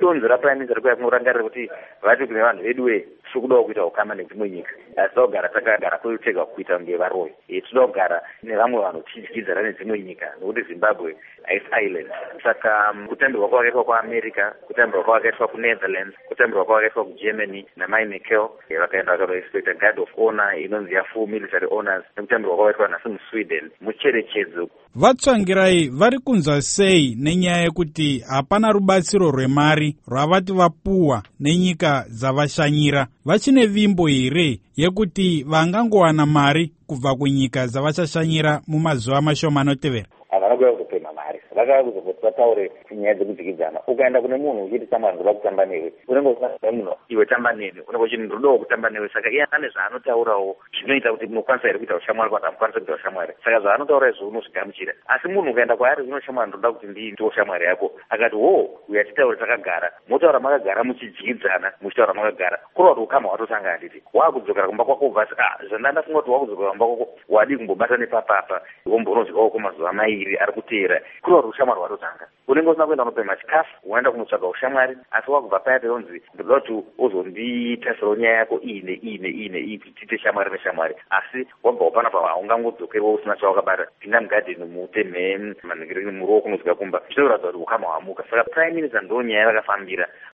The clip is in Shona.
donzvo raprime minister rikuya kunorangarira kuti vati kune vanhu vedu sikudawo kuita ukama nedzimwe nyika asi togara takagara kwetega kuita kunge varoyi tinoda kugara nevamwe vanhu tichidyidzana nedzimwe nyika nokuti Zimbabwe haisi island. Saka kutambirwa kwakaitwa kuAmerica, kutambirwa kwakaitwa kuNetherlands, kutambirwa kwakaitwa kuGermany naMai Merkel vakaenda vakaroexpecta guard of honor inonzi yafull military honors, nekutambirwa kwakaitwa nhasi muSweden mucherechedzo. Vatsvangirai vari kunzwa sei nenyaya yekuti hapana rubatsiro rwemari rwavati vapuwa nenyika dzavashanyira? Vachine vimbo here yekuti vangangowana mari kubva kunyika dzavachashanyira mumazuva mashoma anotevera? Havana kuya kuzopema mari, vakauya kuzoti vataure nyaya dzekudyidzana. Ukaenda kune munhu uchiti tamba ndoda kutamba newe, unenge usina munhu iwe tamba neni, unenge uchiti ndodawo kutamba newe. Saka iye ane zvaanotaurawo zvinoita kuti munokwanisa here kuita ushamwari kana mukwanisa kuita ushamwari. Saka zvaanotaura izvo unozvigamuchira. Asi munhu ukaenda kwaari unoshamwari, ndoda kuti ndiite ushamwari yako, akati uya titaure takagara, motaura makagara muchidyidzana, muchitaura makagara, kureva kuti ukama hwatotanga handiti. Wakudzokera kumba kwako ubva zvandandafunga kuti wakudzokera kumba kwako wadi kumbobata nepapapa, wombonozvikawo kwamazuva mairi ari kuteera, kureva kuti ushamwari hwatotanga. Unenge usina kuenda kunopema chikafu, unoenda kunotsvaga ushamwari, asi wakubva paya peronzi ndoda kuti uzonditasirawo nyaya yako iyi tiite shamwari neshamwari. Asi wabva panapa haungangodzokerwa usina chawakabata, pinda mugadheni mutemhe manhingiriro muruoko kunozvika kumba, zvinoratidza kuti ukama hwamuka. Saka prime minister ndo nyaya yakafambira.